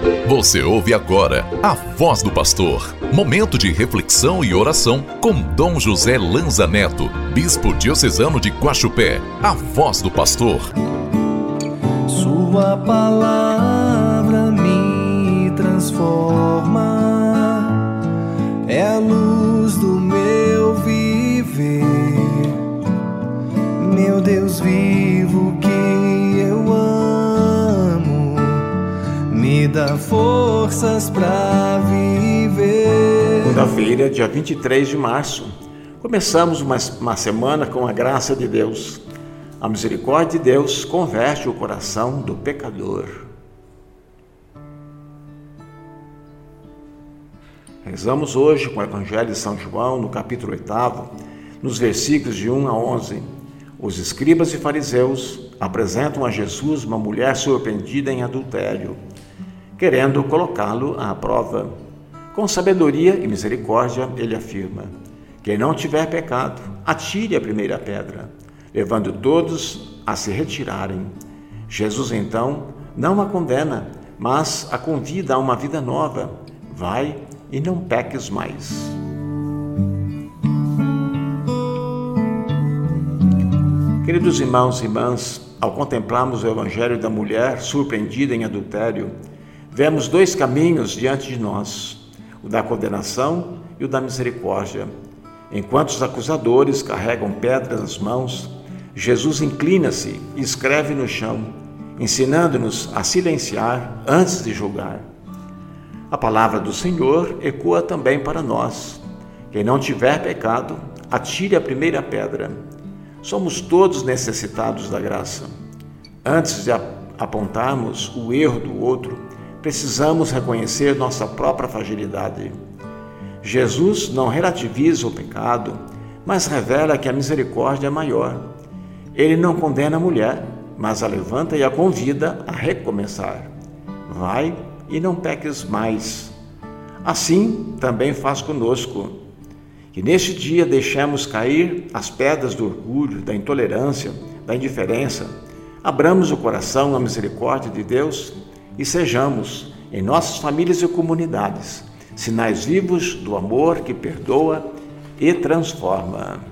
Você ouve agora a Voz do Pastor, momento de reflexão e oração com Dom José Lanza Neto, bispo diocesano de Guaxupé. A Voz do Pastor. Sua palavra me transforma, é a luz do meu viver, meu Deus vivo que eu amo, me dá forças pra viver. Segunda-feira, dia 23 de março, começamos uma semana com a graça de Deus. A misericórdia de Deus converte o coração do pecador. Rezamos hoje com o Evangelho de São João, no capítulo 8, nos versículos de 1 a 11. Os escribas e fariseus apresentam a Jesus uma mulher surpreendida em adultério, querendo colocá-lo à prova. Com sabedoria e misericórdia, ele afirma: quem não tiver pecado, atire a primeira pedra, levando todos a se retirarem. Jesus, então, não a condena, mas a convida a uma vida nova. Vai e não peques mais. Queridos irmãos e irmãs, ao contemplarmos o Evangelho da mulher surpreendida em adultério, vemos dois caminhos diante de nós, o da condenação e o da misericórdia. Enquanto os acusadores carregam pedras nas mãos, Jesus inclina-se e escreve no chão, ensinando-nos a silenciar antes de julgar. A palavra do Senhor ecoa também para nós. Quem não tiver pecado, atire a primeira pedra. Somos todos necessitados da graça. Antes de apontarmos o erro do outro, precisamos reconhecer nossa própria fragilidade. Jesus não relativiza o pecado, mas revela que a misericórdia é maior. Ele não condena a mulher, mas a levanta e a convida a recomeçar. Vai e não peques mais. Assim também faz conosco. Que neste dia deixemos cair as pedras do orgulho, da intolerância, da indiferença, abramos o coração à misericórdia de Deus e sejamos, em nossas famílias e comunidades, sinais vivos do amor que perdoa e transforma.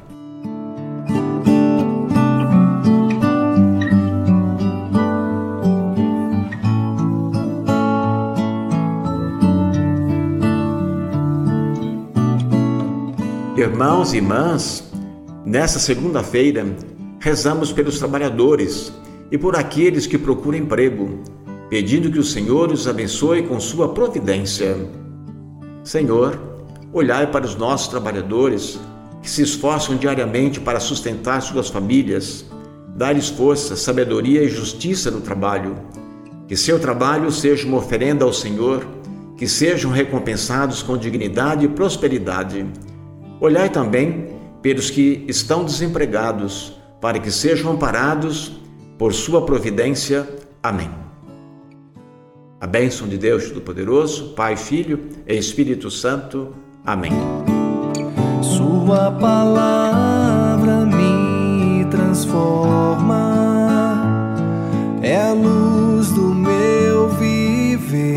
Irmãos e irmãs, nesta segunda-feira, rezamos pelos trabalhadores e por aqueles que procuram emprego, pedindo que o Senhor os abençoe com sua providência. Senhor, olhai para os nossos trabalhadores que se esforçam diariamente para sustentar suas famílias, dar-lhes força, sabedoria e justiça no trabalho. Que seu trabalho seja uma oferenda ao Senhor, que sejam recompensados com dignidade e prosperidade. Olhai também pelos que estão desempregados, para que sejam amparados por sua providência. Amém. A bênção de Deus Todo-Poderoso, Pai, Filho e Espírito Santo. Amém. Sua palavra me transforma, é a luz do meu viver,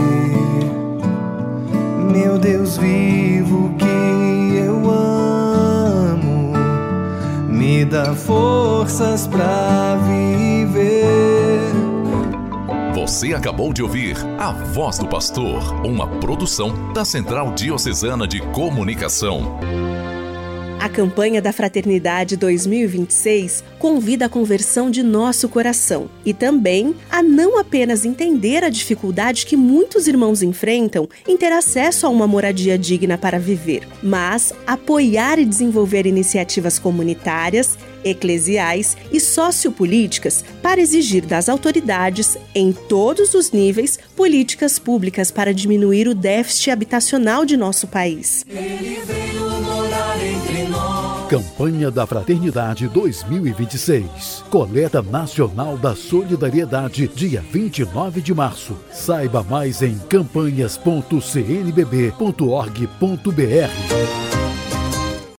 meu Deus vivo que eu amo, me dá forças pra viver. Você acabou de ouvir A Voz do Pastor, uma produção da Central Diocesana de Comunicação. A campanha da Fraternidade 2026 convida a conversão de nosso coração e também a não apenas entender a dificuldade que muitos irmãos enfrentam em ter acesso a uma moradia digna para viver, mas apoiar e desenvolver iniciativas comunitárias, eclesiais e sociopolíticas para exigir das autoridades, em todos os níveis, políticas públicas para diminuir o déficit habitacional de nosso país. Ele veio morar entre nós. Campanha da Fraternidade 2026. Coleta Nacional da Solidariedade, dia 29 de março. Saiba mais em campanhas.cnbb.org.br.